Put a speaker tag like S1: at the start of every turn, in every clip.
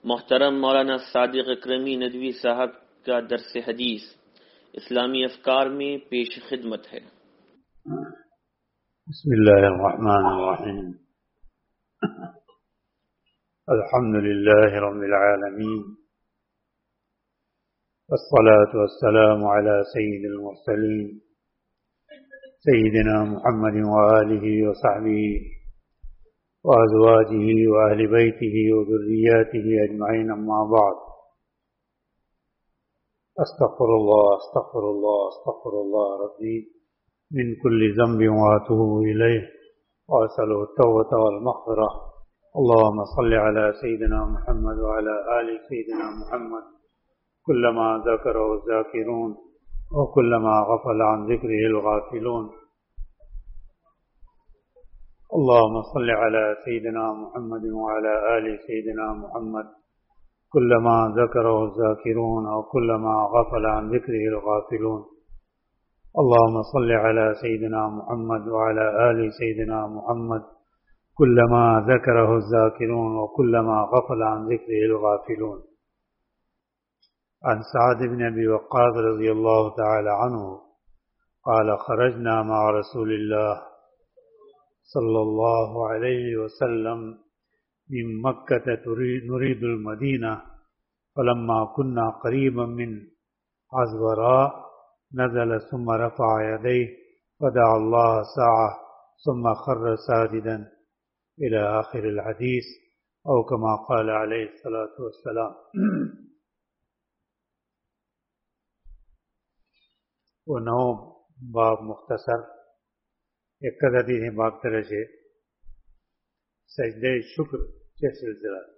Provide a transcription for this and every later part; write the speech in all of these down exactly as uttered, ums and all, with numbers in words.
S1: محترم مولانا صادق اکرمی ندوی صاحب کا درس حدیث اسلامی افکار میں پیش خدمت ہے۔
S2: بسم اللہ الرحمن الرحیم، الحمد للہ رب العالمین، والصلاة والسلام على سید المرسلین سیدنا محمد وآلہ وصحبہ وأزواجه وأهل بيته وذرياته أجمعين، أما بعد، أستغفر الله أستغفر الله أستغفر الله ربي من كل ذنب وأتوب إليه وأسأله التوبة والمغفرة. اللهم صل على سيدنا محمد وعلى آل سيدنا محمد كلما ذكره الذاكرون وكلما غفل عن ذكره الغافلون. اللهم صل على سيدنا محمد وعلى آل سيدنا محمد كلما ذكره الذاكرون وكلما غفل عن ذكره الغافلون. اللهم صل على سيدنا محمد وعلى آل سيدنا محمد كلما ذكره الذاكرون وكلما غفل عن ذكره الغافلون. عن سعد بن أبي وقاص رضي الله تعالى عنه قال: خرجنا مع رسول الله صلى الله عليه وسلم من مكة نريد المدينة، فلما كنا قريبا من عزوراء نزل ثم رفع يديه ودعا الله ساعة ثم خر ساجدا إلى آخر الحديث، أو كما قال عليه الصلاة والسلام. ونو باب مختصر ایک حدیث باب طرح سے سجدہ شکر کے سلسلات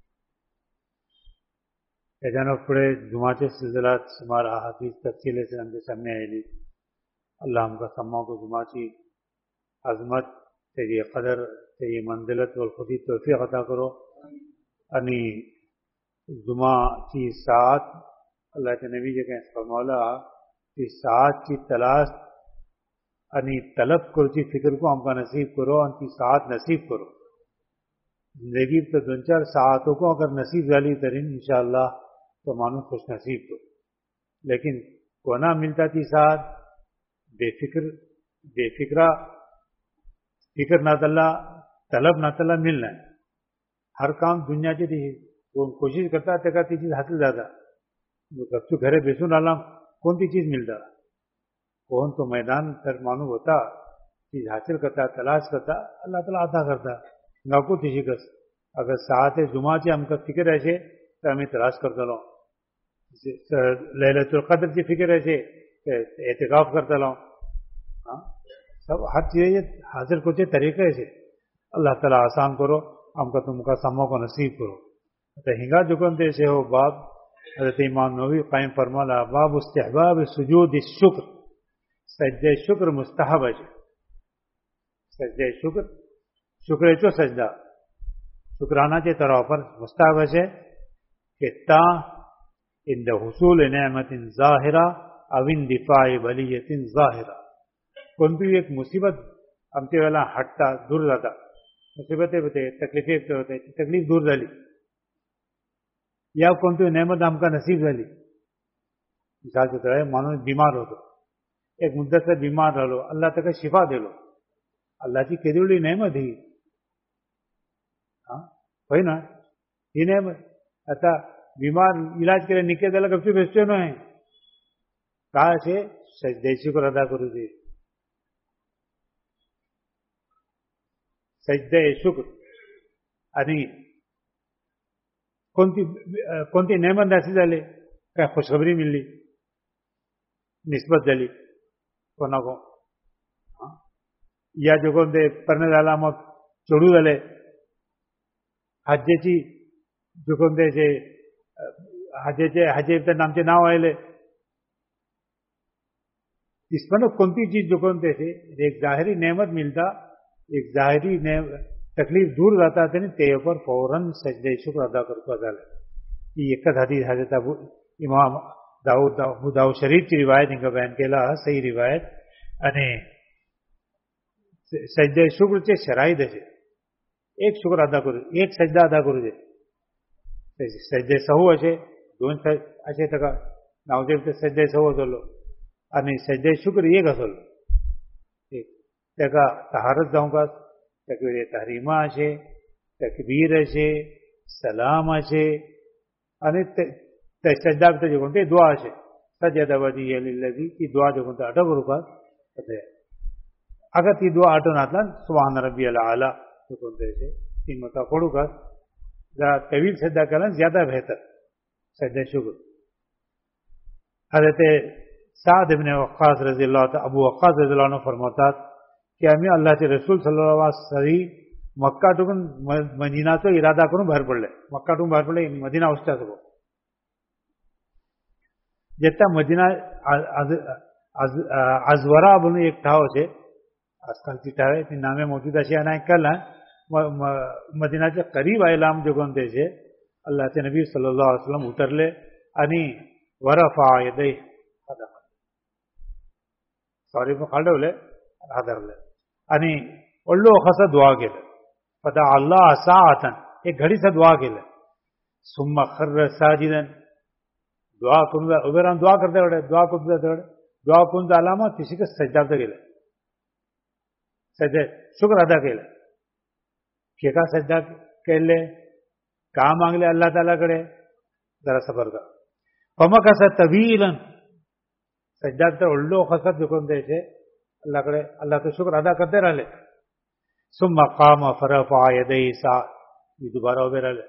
S2: ایجانو پڑے جمعہ کے سلسلات ہمارا حدیث تفصیل سے ہم کے سامنے آئی لی. اللہ ہم کا سماع کو جمعہ کی عظمت تیری قدر تیری منزلت والخودی توفیق عطا کرو. انی جمعہ کی ساعت اللہ کے نبی جی کہیں فرمولا کہ ساعت کی تلاش انی طلب کرو چی فکر کو ہم کا نصیب کرو، ان کی ساعت نصیب کرو. زندگی تو دو چار ساعتوں کو اگر نصیب والی ترین انشاءاللہ تو مانو خوش نصیب کو، لیکن کونا ملتا تھی ساعت بے فکر بے فکرہ فکر نہ تلا طلب نہ تلا ملنا ہے. ہر کام دنیا کی تھی وہ کوشش کرتا ہے کہ چیز حاصل زیادہ کب تو گھرے بیسون عالم کون سی چیز ملتا کون تو میدان پھر معلوم ہوتا چیز حاصل کرتا تلاش کرتا اللہ تعالیٰ عطا کرتا نہ کو تھی شکست. اگر ساعت جمعہ سے ہم کا فکر ایسے تو ہمیں تلاش کرتا لوں، لیلۃ القدر کی فکر ایسے اعتکاف کرتا لوں، ہاں سب ہر چیز حاصل کرتے طریقے سے اللہ تعالیٰ آسان کرو ہم کا تم کا سموں کو نصیب کرو. تو ہنگا جکن سے ہو باب حضرت امام نووی قائم فرمالا باب استحباب سجود الشکر، سجدہ شکر مستحب ہے. سجدہ شکر شکر چو سجدہ شکرانہ کے طرح پر مستحب ہے کہ تا عند حصول نعمت ظاہرہ او اندفاع بلیت ظاہرہ. کون بھی ایک مصیبت ہمتے والا ہٹتا دور جاتا، مصیبتیں ہوتے تکلیفیں ہوتے تکلیف دور جالی، یا کون تو نعمت ہم کا نصیب جالی. مثال کے طرح مانو بیمار ہو تو ایک مدت سے بیمار رہ لو، اللہ تک شفا دے لو، اللہ کی کیدوڑی نعمت ہی ہاں وہی نا یہ نعمت. اتا بیمار علاج کے لیے نکے دل کب سے بیچتے نہ ہیں کہا سے سجدہ شکر ادا کرو دے. سجدہ شکر انی کونتی کونتی نعمت ایسی ڈالے کہ خوشخبری مل لی نسبت دلی کونا کو یا جو کون دے پرنے ڈالا مت چڑو ڈالے حجے چی جو کون دے سے حجے چے حجے نام چے نہ ہوئے اس پر کونتی چیز جو کون دے سے ایک ظاہری نعمت ملتا ایک ظاہری تکلیف دور رہتا تھا تے پر فوراً سجدہ شکر ادا کرتا ادا لے. یہ ایک حدیث حضرت ابو امام داؤد ابو داؤد شریف کی روایت ان کا بیان کیلا صحیح روایت અને સજ્દા શુક્ર છે શરાઈ દે છે એક શુક્ર અદા કરું એક સજદા અદા કરું છે सजदे सहू अशे दोन अशे ताका नावचे भितर सजदे सहू आसलो आनी सजदे शुक्र एक आसलो. ताका तहारत जावंक ताका तहरिमा अशे तकबीर अशे सलाम अशे आनी सजदा भितर जे कोण ते दुआ अशे सजदा वजहिया लिल्लज़ी ती दुआ जे कोण ते अटो करूपाक अगर ती दुआ अटो नातल्यान सुब्हान रब्बियल आला जे कोण ते अशे तीन मरतबा पडूंकात जरा तवील सजदा केल्यान ज्यादा बेहतर सजदा शुक्र. हज़रत साद इब्न वक्कास रज़ियल्लाहु ताला अबू वक्कास रज़ियल्लाहु अन्हु फरमातात की आम्ही अल्लाहचे रसूल सल्लल्लाहु अलैहि वसल्लम मक्का टुकून मदिनाचो इरादा करून भायर पडले. मक्का टुकून भायर पडले मदिना वचता सगळो जेन्ना मदिना आजवरा म्हणून एक ठाव अशे आजकाल ती ठाव ती नामे मौजूद अशी हांवें केलां मदिनाच्या करीब आयला आम जे कोण तेचे अल्लाहचे नबी सल्लल्लाहु अलैहि वसल्लम उतरले आनी वरफा यदै सॉरी खाडवले हादरले आनी व्हडलो कसो दुआ केलो. फदा अल्लाह साअतन एक घडीचा दुआ केलो. सुम्मा खर्र साजिदन दुआ करून उबे रावन दुआ करता कडेन दुआ करून जाता कडेन दुआ करून जाला मग तिशीकच सजदात गेले सजदे शुक्र अदा केले. केका सजदा केले का मागले अल्लाह ताला कडे जरा सबर कर फमक असा तवीलन सजदा तर व्हडलो कसत देखून द्यायचे अल्लाह कडे अल्लाहचं शुक्र अदा करते राहिले. सुम्मा काम फरफा यदै सा दुबारा उभे राहिले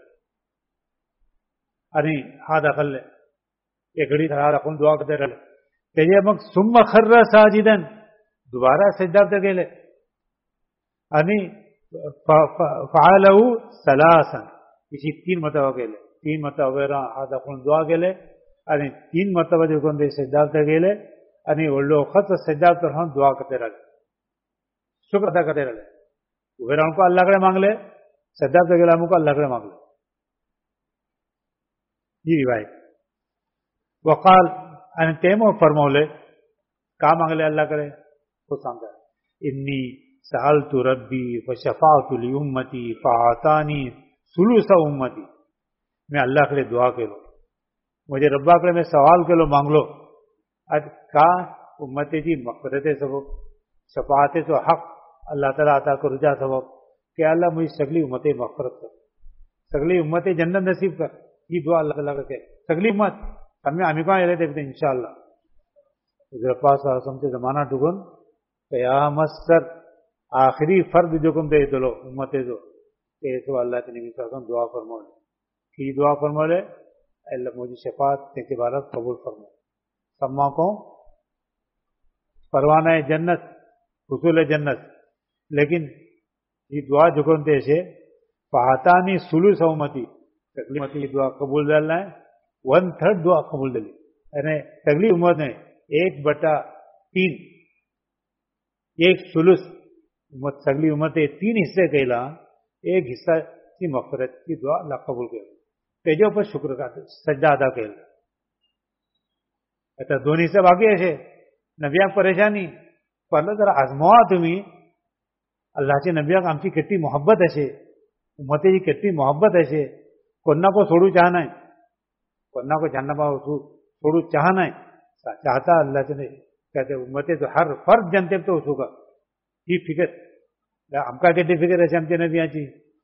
S2: आणि हात दाखवले एक घडी हात दाखवून दुआ करते राहिले. त्याचे मग सुम्मा खर्र साजिदन दुबारा सजदात गेले आणि फालहू सलासन इसी तीन मरतबा केले. तीन मरतबा उभे रावन हात दाखवून दुआ केले आणि तीन मरतबा देखून ते सजदात गेले आणि व्हडलो खच सजदात रावन दुआ करते राहिले शुक्र अदा करते राहिले. उभे रावन अल्लाह कडेन मागले सजदात गेले अमुक अल्लाह कडेन मागले ही रिवायत. वकाल आणि ते मग फरमावले का मागले अल्लाह कडे तो सांगता इन्नी सअलतु रब्बी फशफाअतु ली उम्मती फआतानी सुलुस उम्मती. मी अल्लाह कडे दुआ केलो म्हणजे रब्बाकडे मी सवाल केलो मागलो आज का उम्मतीची मगफिरते सबब शफाअतेचो हक अल्लाह ताला अता करूच्या सबब की अल्लाह म्हजी सगळी उम्मते मगफिरत कर सगळी उम्मते जन्नत नसीब कर ही दुआ अल्लाह ताला कडे सगळी उम्मत आम्ही आम्ही कोण येले ते इंशाअल्लाह पास आमचे जमाना टुकून कयामत सर आखिरी फर्द जो कोण ते येतलो उम्मतेचो तेचो अल्लाहच्या निमित्तान दुआ फरमावले की दुआ फरमावले अल्लाह मुझे शफात तेके बारत कबूल फरमा सम्मा को परवाना है जन्नत हुसूल है जन्नत. लेकिन ये दुआ जो कोण ते से फातानी सुलूस उम्मती सगळी उम्मती दुआ कबूल झाला नाही वन थर्ड दुआ कबूल झाली आणि सगळी उम्मत ने एक बटा तीन एक सुलूस उम्मत सगळी उम्मत तीन हिस्से केला एक हिस्सा ती मगफिरत ती दुआ अल्लाह कबूल केली तेजे उपर शुक्र का सजदा अदा केला. आता दोन हिस्से बाकी असे नबियाक परेशानी पडलं जर आजमावा तुम्ही अल्लाहचे नबियाक आमची किती मोहब्बत असे उम्मतेची किती मोहब्बत असे कोणा को सोडू चाह नाही कोणा को जन्नबा सोडू चाह नाही चाहता अल्लाहचे कहते उम्मतेचो हर फर्द जनते तो वचूका ही फिकर आमकां किती फिकर अशी आमच्या नबियाची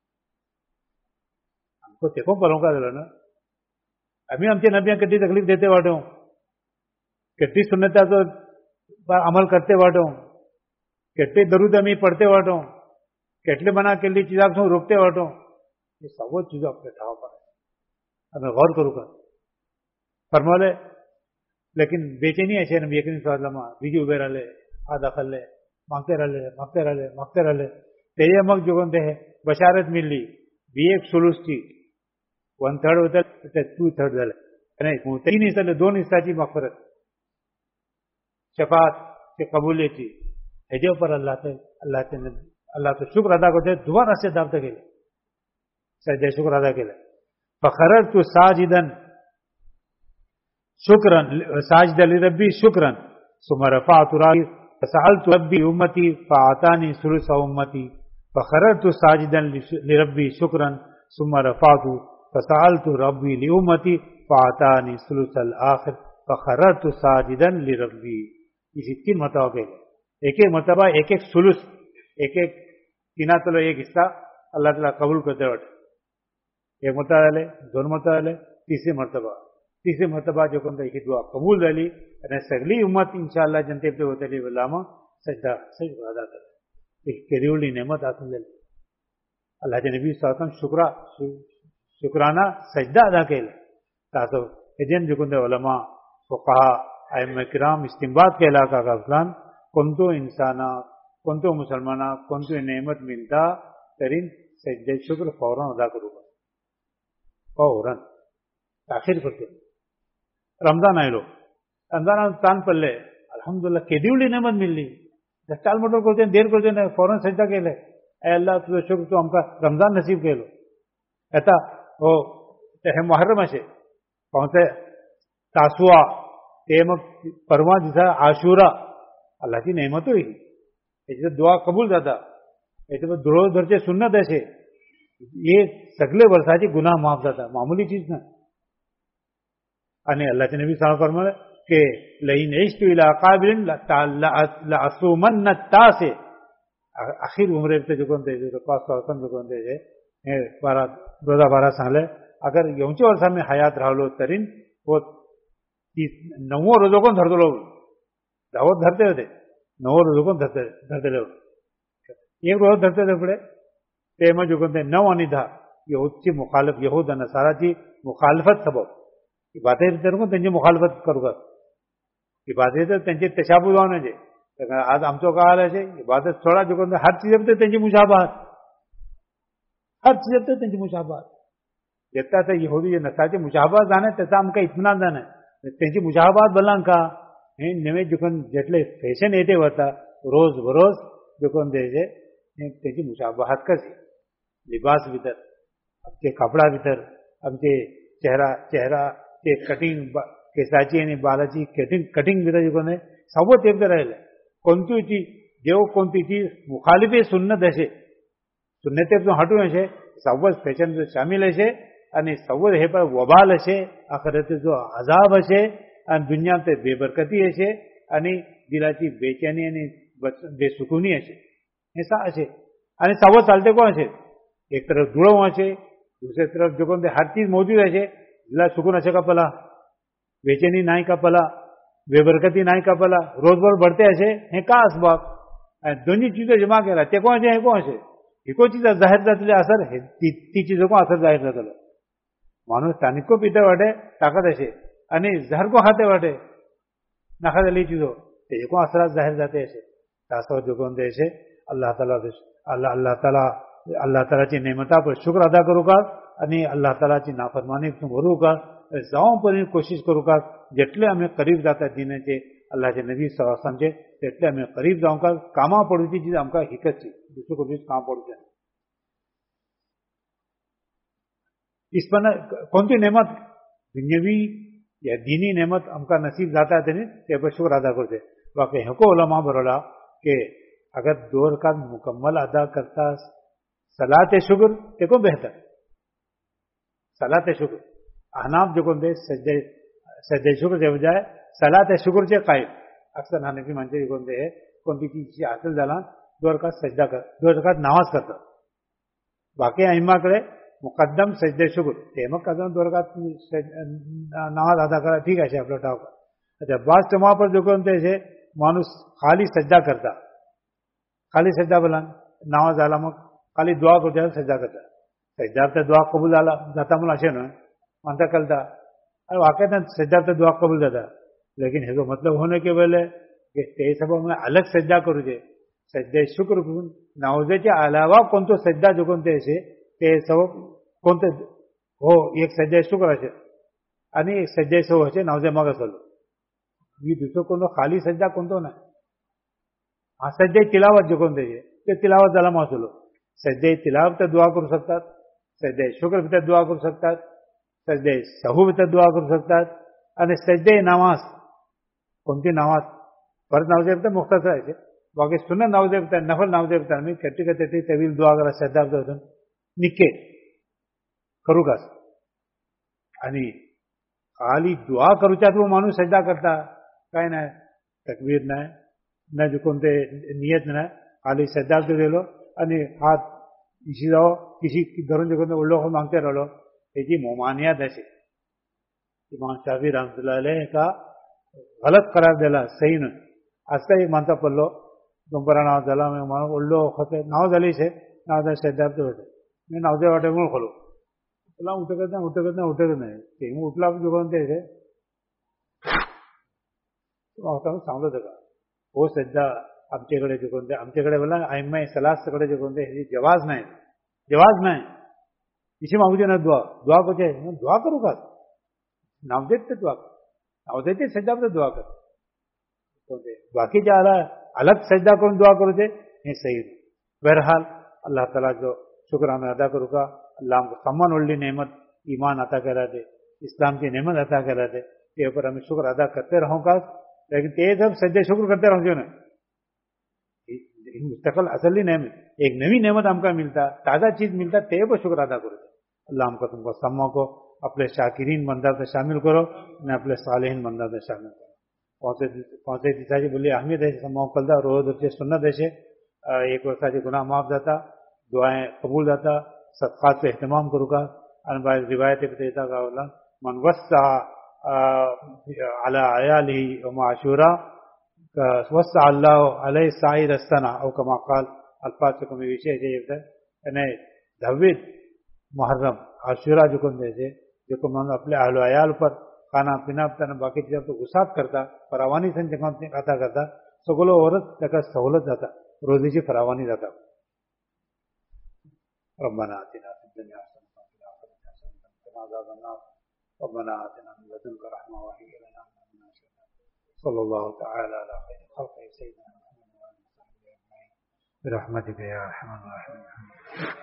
S2: आमको तेको पळोवंक जालो ना आमी आमच्या नबियांक किती तकलीफ देते वाटो किती सुन्नताचो अमल करते वाटो कितले दरूद आमी पडते वाटो कितले मना केल्ली चिजाक सून रोखते वाटो हे सगळ्यो चिजो आपल्या ठाव पडा आमी गौर करूं का फरमावले. लेकिन बेचैनी अशें नबी करीम सल्लल्लाहु अलैहि वसल्लम बीजी उबे राहिले हात दाखयले मागते राहिले मागते राहिले मागते राहिले तेजे मग जोगून ते बशारत मिल्ली बी एक सुलूसची वन थर्ड होता टू थर्ड जाले नाही तीन हिस्साले दोन हिस्साची मगफिरत शफात चे कबुलियती हेजे उपर अल्लाह ते अल्लाह ते अल्लाह तो शुक्र अदा करते दुबारा से दावते केले सजदे शुक्र अदा केले. फखररतु साजिदन शुक्रन साजिदा लिरब्बी शुक्रन सुम्मा रफअतु रासी फसअलतु रब्बी उम्मती फआतानी सुलुस उम्मती फखररतु साजिदन लिरब्बी शुक्रन सुम्मा रफअतु فسألت ربی لأمتی فأعطانی ثلث الآخر فخررت ساجدا لربی. اسی تین مرتبہ پہلے ایک ایک مرتبہ ایک ایک ثلث ایک ایک تینا تلو ایک حصہ اللہ تعالیٰ قبول کرتے وقت ایک مرتبہ ڈالے دو مرتبہ ڈالے تیسری مرتبہ تیسری مرتبہ جو کہتے ہیں دعا قبول ڈالی اور سگلی امت انشاءاللہ جنتے پہ ہوتے لیے علامہ سجدہ سجدہ ادا کرتے ایک کریولی نعمت حاصل دے اللہ کے نبی صلی اللہ علیہ وسلم شکرہ شکرانہ سجدہ ادا کے لئے تاسو اجن جو کہتے علماء فقہا ائمہ کرام استنباط کے علاقہ کا فلان کنتو انسانا کنتو مسلمانہ کنتو نعمت ملتا ترین سجدہ شکر فوراً ادا کرو گا فوراً تاخیر کرتے رمضان آئے لو رمضان تان پلے الحمدللہ کیدیولی نعمت مل لی ٹال مٹر کرتے ہیں دیر کرتے ہیں فوراً سجدہ کے لئے اے اللہ تو شکر تو ہم کا رمضان نصیب کے لو ایتا وہ محرم سے پہنچے تاسوا تیمک پرواں جیسا عاشورہ اللہ کی نعمت ہوئی ایسے دعا قبول جاتا ایسے دروز درجے سنت ایسے یہ سگلے برساتی گناہ معاف جاتا معمولی چیز نہ اللہ کے نبی صلی اللہ علیہ وسلم فرمائے کہ لئن عشت الى قابل لأصومن التاسع آخر عمرے پہ جو کون دے جو پاس سوسن جو کون دے بارہ روزہ بارہ سالے اگر یونچے ورثہ میں حیات رہا لو ترین وہ نو روزوں کو دھر دو لوگ دعوت دھرتے ہوتے نو روزوں کو دھرتے دھرتے لوگ ایک روز دھرتے تھے پڑے تیمہ جو کون دے نو آنی تھا یہود چی مخالف یہود نصارہ چی مخالفت سبب باتیں کو تنجی مخالفت کرو گا یہ باتیں تو تنجی تشابہ ہونے جے آج ہم تو کہا ہے یہ باتیں تھوڑا جو کون ہر چیز اب تنجی مشابہت ہر چیز اب تنجی مشابہت جتنا تھا یہودی یہ نصارہ چی مشابہت جانے تیسا ہم کا اطمینان جانے تنجی مشابہت بلان کا نوے جو کون جتلے فیشن ایتے ہوتا روز بروز جو کون دے جے تنجی مشابہت کا سی لباس بھیتر اب کے کپڑا بھیتر اب کے چہرہ چہرہ کے کٹنگ کیساچی یعنی بالاچی کٹنگ کٹنگ بھیتر جو کون ہے سب تیبتے رہے لے کونتی چیز جو کونتی چیز مخالف سنت ہے سنت تو ہٹو ہے سب فیشن شامل ہے અને સૌ હે પર વબાલ હશે આખરતે જો અઝાબ હશે અને દુનિયા તે બેબરકતી હશે અને દિલાची બેચેની અને બેસુકૂની હશે ऐसा હશે અને સૌ ચાલતે કોણ હશે એક તરફ ધૂળો હશે दूसरी तरफ जो कोणते हर चीज मौजूद है दिला सुकून हશે का पला बेचैनी नाही का पला बेबरकती नाही का पला रोज रोज बढ़ते हશે हे का असबाब दोन्ही चीजें जमा केला ते कोण है कोण हશે एको चीज जाहीर जातले असर है ती चीजों को असर जाहीर जातलो माणूस स्थानिक को पीते वाटे ताकत हશે અને જહર को खाते वाटे नखादेली चीजों ते को असर जाहीर जाते हશે तासो जो कोणते हશે अल्लाह ताला अल्लाह अल्लाह ताला अल्लाह तालाची नेमता पर शुक्र अदा करू का आणि अल्लाह तालाची नाफरमानी करू का जाऊन पण कोशिश करू का जेटले आम्ही करीब जाता दिनाचे अल्लाहचे नबी सल्लल्लाहु अलैहि वसल्लमचे तेटले आम्ही करीब जाऊन का कामा पडूची चीज आमका हिकतची दुसरं कोणतीच काम पडूचे इस पर कोणती नेमत दुनियावी या दीनी नेमत आमका नसीब जाता है ते पर शुक्र अदा करते बाकी हको उलमा बरोला के अगर दो रकात मुकम्मल अदा करता सलात शुक्र ते को बेहतर सलात शुक्र अहनाफ जो कोणते सज्जे सज्जे शुक्र के बजाय सलात शुक्र चे कायम अक्सर हनफी मानते कोणते है कोणती चीज हासिल झाला दो रकात सजदा कर दो रकात नमाज करता बाकी अइम्माकडे मुकद्दम सजदे शुक्र ते मग कदम दो रकात नमाज अदा करा ठीक है आपला टाव अच्छा बाज जमा पर जो कोणते है माणूस खाली सजदा करता खाली सजदा बोला नमाज आला मग खाली दुआ करता सजदा करता सजदा तर दुआ कबूल आला जाता म्हणून असे ना म्हणता कळता अरे वाकईत सजदा तर दुआ कबूल जाता लेकिन हे मतलब होने के वेले कि ते सब में अलग सजदा करू जे सजदे शुक्र करून नमाजेच्या अलावा कोणतो सजदा जो कोणते असे ते सब कोणते हो एक सजदे शुक्र असे आणि एक सजदे सो असे नमाजे मग असलो मी दुसरो कोणतो खाली सजदा कोणतो ना हा सजदे तिलावत जो कोणते ते तिलावत झाला मासलो सजदे तिलावत तर दुआ करू शकतात सजदे शुक्र भीतर दुआ करू शकतात सजदे सहू भीतर दुआ करू शकतात आणि सजदे नमाज कोणती नमाज फर्ज नमाजे भीतर मुख्तसर आहे बाकी सुन्नत नमाजे भीतर नफल नमाजे भीतर मी कटी कटी तवील दुआ करा सजदा भीतर निके करू का आणि खाली दुआ करूच्यात वो माणूस सजदा करता काय नाही तकबीर नाही न जो कोणते नियत नाही खाली सजदा गेलो आणि हात इशी जाओ किसी धरून जो कोणते उल्लो मागते राहिलो त्याची मोमानियत असे इमाम शाफी रहमतुल्लाह अलैह का गलत करार दिला सही न आज का एक मानता पडलो गंपरा नाव झाला म्हणून उल्लो होते नाव झाली છે नाव झालं सजदा होते मी नाव दे वाटे म्हणून खोलो तुला उठकत नाही उठकत नाही उठकत नाही ते उठला जो कोणते सांगलो का हो सध्या आमच्याकडे जे कोणते आमच्याकडे बोला आयम्मा सलासकडे जे कोणते हे जवाज नाही जवाज नाही इशी मागूचे ना दुआ दुआ कोचे दुआ करू का नाव देत ते दुआ नाव देते सज्जा दुआ कर कोणते बाकीच्या आला अलग सज्जा करून दुआ करू दे हे सही बहरहाल अल्लाह ताला जो शुक्र हमें अदा करू का अल्लाह हमको सम्मान उल्ली नेमत ईमान अता करा दे इस्लाम की नेमत अता करा दे के ऊपर हमें शुक्र अदा करते रहो का लेकिन ते सब सज्जे शुक्र करते रहो जो ना मुस्तकल असली नेमत एक नवी नेमत हमका मिलता ताज़ा चीज मिलता ते पर शुक्र अदा करो अल्लाह हमको तुमको सम्मा को अपने शाकिरीन बंदा में शामिल करो न अपने सालिहीन बंदा में शामिल करो पहुंचे पहुंचे दिसाची बोली अहमियत है सम्मा कलदा रोज उससे सुन्नत है एक वर्षाचे गुनाह माफ जाता दुआएं कबूल जाता सदकात पे एहतमाम करू का अनबाई रिवायत देता का मन वस्सा अला अयालिही व माशूरा वस्सा अल्लाह अलैहि साइर सना औ कमा काल अल्फाज से कमी विषय છે અને ધવિત मुहर्रम आशूरा जो कोण द्यायचे जो कोण आपल्या अहल अयाल पर खाना पिना त्यांना बाकी चीजा तो गुसात करता फरावानी संच खाता करता सगळं औरत त्याका सवलत जाता रोजीची फरावानी जाता ربنا آتنا في الدنيا حسنة وفي الآخرة حسنة وقنا عذاب النار ربنا آتنا من لدنك رحمة وهيئ لنا من أمرنا رشدا صلى الله تعالى على خير خلقه سيدنا محمد وآله وصحبه أجمعين برحمتك يا أرحم الراحمين.